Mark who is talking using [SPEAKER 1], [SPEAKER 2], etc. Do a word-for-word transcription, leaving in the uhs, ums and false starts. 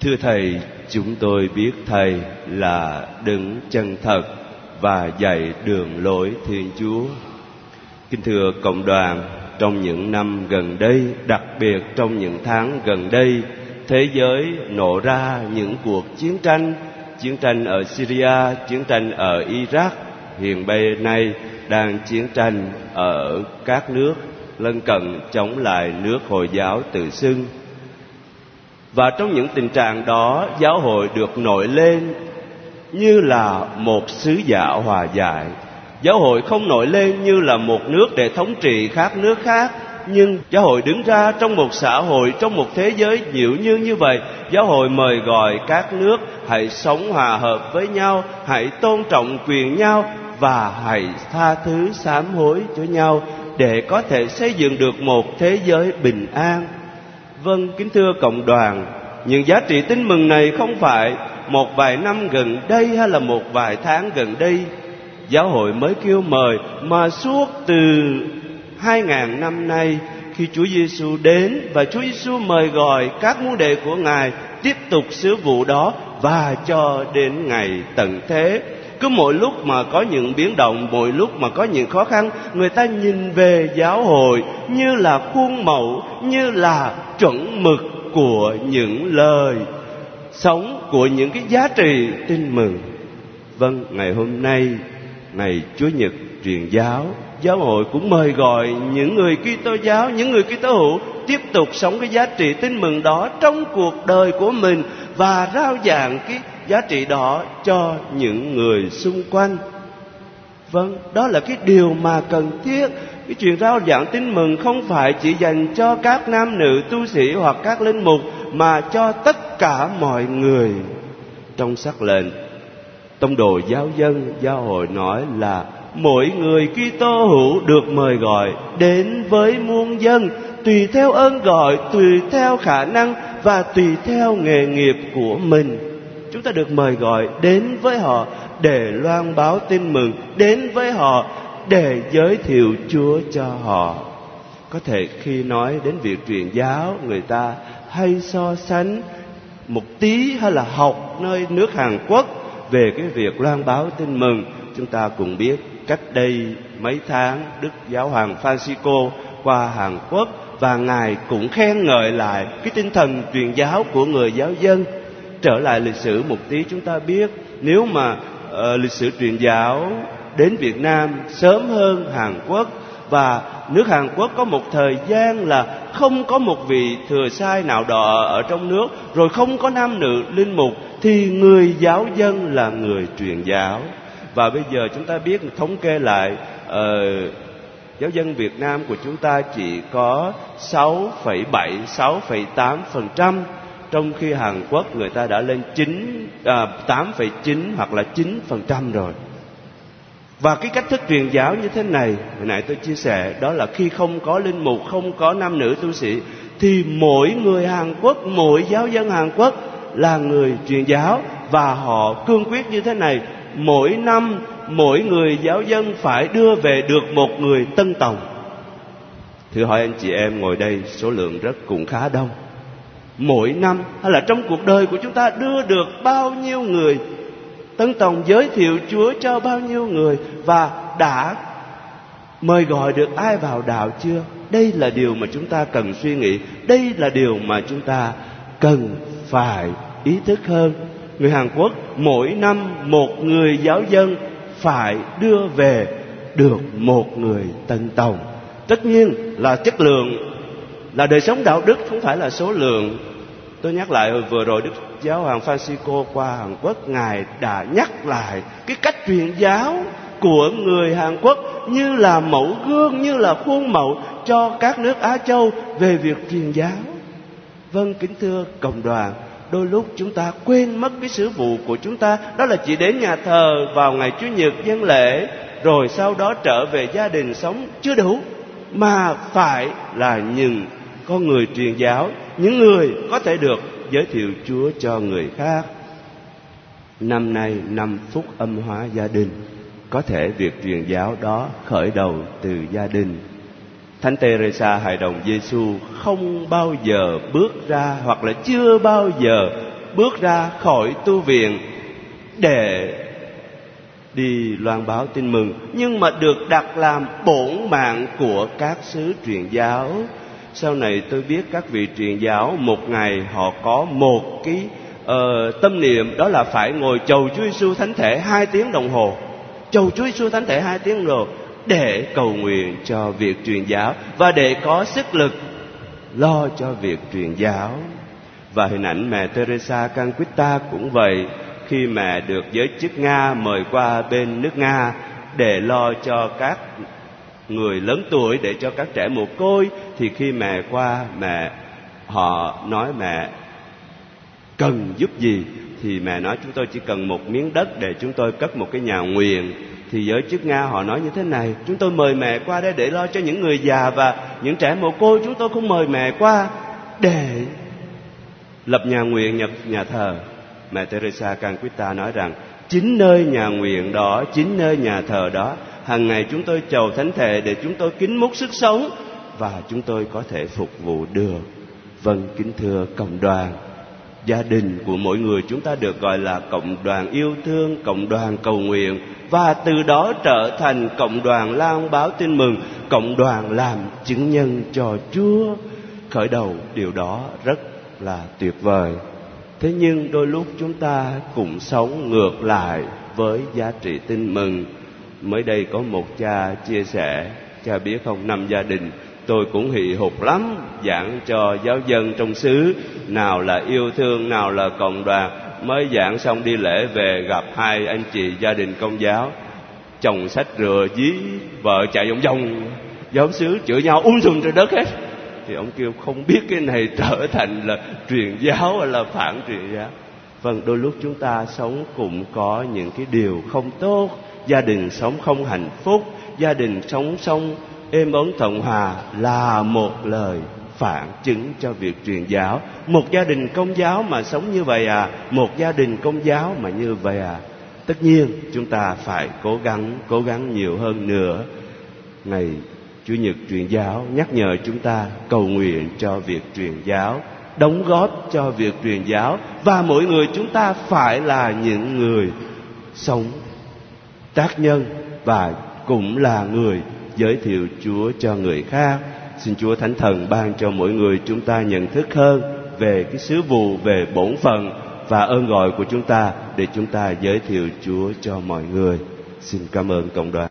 [SPEAKER 1] Thưa Thầy, chúng tôi biết Thầy là đấng chân thật và dạy đường lối Thiên Chúa. Kính thưa cộng đoàn, trong những năm gần đây, đặc biệt trong những tháng gần đây, thế giới nổ ra những cuộc chiến tranh, chiến tranh ở Syria, chiến tranh ở Iraq, hiện bây nay đang chiến tranh ở các nước lân cận chống lại nước Hồi giáo tự xưng. Và trong những tình trạng đó, giáo hội được nổi lên như là một sứ giả hòa giải. Giáo hội không nổi lên như là một nước để thống trị các nước khác, nhưng giáo hội đứng ra trong một xã hội, trong một thế giới nhiễu nhương như vậy. Giáo hội mời gọi các nước hãy sống hòa hợp với nhau, hãy tôn trọng quyền nhau và hãy tha thứ sám hối cho nhau để có thể xây dựng được một thế giới bình an. Vâng, kính thưa cộng đoàn, những giá trị tin mừng này không phải một vài năm gần đây hay là một vài tháng gần đây giáo hội mới kêu mời, mà suốt từ hai ngàn năm nay, khi Chúa Giêsu đến và Chúa Giêsu mời gọi các môn đệ của Ngài tiếp tục sứ vụ đó và cho đến ngày tận thế. Cứ mỗi lúc mà có những biến động, mỗi lúc mà có những khó khăn, người ta nhìn về giáo hội như là khuôn mẫu, như là chuẩn mực của những lời sống, của những cái giá trị tin mừng. Vâng, ngày hôm nay, ngày Chúa Nhật truyền giáo, giáo hội cũng mời gọi những người Kitô giáo, những người Kitô hữu tiếp tục sống cái giá trị tin mừng đó trong cuộc đời của mình và rao giảng cái giá trị đó cho những người xung quanh. Vâng, đó là cái điều mà cần thiết. Cái chuyện rao giảng tin mừng không phải chỉ dành cho các nam nữ tu sĩ hoặc các linh mục, mà cho tất cả mọi người. Trong sắc lệnh tông đồ giáo dân, giáo hội nói là mỗi người Kitô hữu được mời gọi đến với muôn dân, tùy theo ơn gọi, tùy theo khả năng và tùy theo nghề nghiệp của mình. Chúng ta được mời gọi đến với họ để loan báo tin mừng, đến với họ để giới thiệu Chúa cho họ. Có thể khi nói đến việc truyền giáo, người ta hay so sánh một tí hay là học nơi nước Hàn Quốc về cái việc loan báo tin mừng. Chúng ta cùng biết cách đây mấy tháng, Đức Giáo hoàng Francisco qua Hàn Quốc và Ngài cũng khen ngợi lại cái tinh thần truyền giáo của người giáo dân. Trở lại lịch sử một tí, chúng ta biết nếu mà uh, lịch sử truyền giáo đến Việt Nam sớm hơn Hàn Quốc, và nước Hàn Quốc có một thời gian là không có một vị thừa sai nào đó ở trong nước, rồi không có nam nữ linh mục, thì người giáo dân là người truyền giáo. Và bây giờ chúng ta biết, thống kê lại, uh, giáo dân Việt Nam của chúng ta chỉ có sáu phẩy bảy, sáu phẩy tám phần trăm, trong khi Hàn Quốc người ta đã lên chín, à, tám phẩy chín hoặc là chín phần trăm rồi. Và cái cách thức truyền giáo như thế này, hồi nãy tôi chia sẻ, đó là khi không có linh mục, không có nam nữ tu sĩ, thì mỗi người Hàn Quốc, mỗi giáo dân Hàn Quốc là người truyền giáo. Và họ cương quyết như thế này: mỗi năm mỗi người giáo dân phải đưa về được một người tân tòng. Thử hỏi anh chị em ngồi đây, số lượng rất cũng khá đông. Mỗi năm hay là trong cuộc đời của chúng ta đưa được bao nhiêu người tân tòng, giới thiệu Chúa cho bao nhiêu người, và đã mời gọi được ai vào đạo chưa? Đây là điều mà chúng ta cần suy nghĩ. Đây là điều mà chúng ta cần phải ý thức hơn. Người Hàn Quốc mỗi năm một người giáo dân phải đưa về được một người tân tòng. Tất nhiên là chất lượng, là đời sống đạo đức, không phải là số lượng. Tôi nhắc lại, vừa rồi Đức Giáo hoàng Francisco qua Hàn Quốc, Ngài đã nhắc lại cái cách truyền giáo của người Hàn Quốc như là mẫu gương, như là khuôn mẫu cho các nước Á Châu về việc truyền giáo. Vâng, kính thưa cộng đoàn, đôi lúc chúng ta quên mất cái sứ vụ của chúng ta, đó là chỉ đến nhà thờ vào ngày Chủ nhật dân lễ, rồi sau đó trở về gia đình sống chưa đủ, mà phải là những con người truyền giáo, những người có thể được giới thiệu Chúa cho người khác. Năm nay năm phúc âm hóa gia đình, có thể việc truyền giáo đó khởi đầu từ gia đình. Thánh Teresa hài đồng Giêsu không bao giờ bước ra, hoặc là chưa bao giờ bước ra khỏi tu viện để đi loan báo tin mừng, nhưng mà được đặt làm bổn mạng của các sứ truyền giáo. Sau này tôi biết các vị truyền giáo một ngày họ có một cái uh, tâm niệm, đó là phải ngồi chầu Chúa Giêsu thánh thể hai tiếng đồng hồ, chầu Chúa Giêsu thánh thể hai tiếng đồng hồ để cầu nguyện cho việc truyền giáo và để có sức lực lo cho việc truyền giáo. Và hình ảnh mẹ Teresa Calcutta cũng vậy. Khi mẹ được giới chức Nga mời qua bên nước Nga để lo cho các người lớn tuổi, để cho các trẻ mồ côi, thì khi mẹ qua, mẹ họ nói mẹ cần giúp gì, thì mẹ nói chúng tôi chỉ cần một miếng đất để chúng tôi cất một cái nhà nguyện. Thì giới chức Nga họ nói như thế này: chúng tôi mời mẹ qua đây để lo cho những người già và những trẻ mồ côi, chúng tôi không mời mẹ qua để lập nhà nguyện, nhập nhà thờ. Mẹ Teresa Calcutta nói rằng chính nơi nhà nguyện đó, chính nơi nhà thờ đó, hàng ngày chúng tôi chầu thánh thể để chúng tôi kính múc sức sống và chúng tôi có thể phục vụ được. Vâng, kính thưa cộng đoàn, gia đình của mỗi người chúng ta được gọi là cộng đoàn yêu thương, cộng đoàn cầu nguyện, và từ đó trở thành cộng đoàn loan báo tin mừng, cộng đoàn làm chứng nhân cho Chúa. Khởi đầu điều đó rất là tuyệt vời. Thế nhưng đôi lúc chúng ta cũng sống ngược lại với giá trị tin mừng. Mới đây có một cha chia sẻ, cha biết không, năm gia đình tôi cũng hì hục lắm, giảng cho giáo dân trong xứ, nào là yêu thương, nào là cộng đoàn. Mới giảng xong đi lễ về gặp hai anh chị gia đình Công giáo, chồng xách rửa dí vợ chạy vòng vòng giáo xứ chửi nhau um sùm trên đất hết. Thì ông kêu không biết cái này trở thành là truyền giáo hay là phản truyền giáo. Vâng, đôi lúc chúng ta sống cũng có những cái điều không tốt, gia đình sống không hạnh phúc, gia đình sống sống êm ấm thuận hòa là một lời phản chứng cho việc truyền giáo. Một gia đình Công giáo mà sống như vậy à, một gia đình Công giáo mà như vậy à. Tất nhiên chúng ta phải cố gắng, cố gắng nhiều hơn nữa. Ngày Chủ nhật truyền giáo nhắc nhở chúng ta cầu nguyện cho việc truyền giáo, đóng góp cho việc truyền giáo, và mỗi người chúng ta phải là những người sống tác nhân và cũng là người giới thiệu Chúa cho người khác. Xin Chúa Thánh Thần ban cho mỗi người chúng ta nhận thức hơn về cái sứ vụ, về bổn phận và ơn gọi của chúng ta để chúng ta giới thiệu Chúa cho mọi người. Xin cảm ơn cộng đoàn.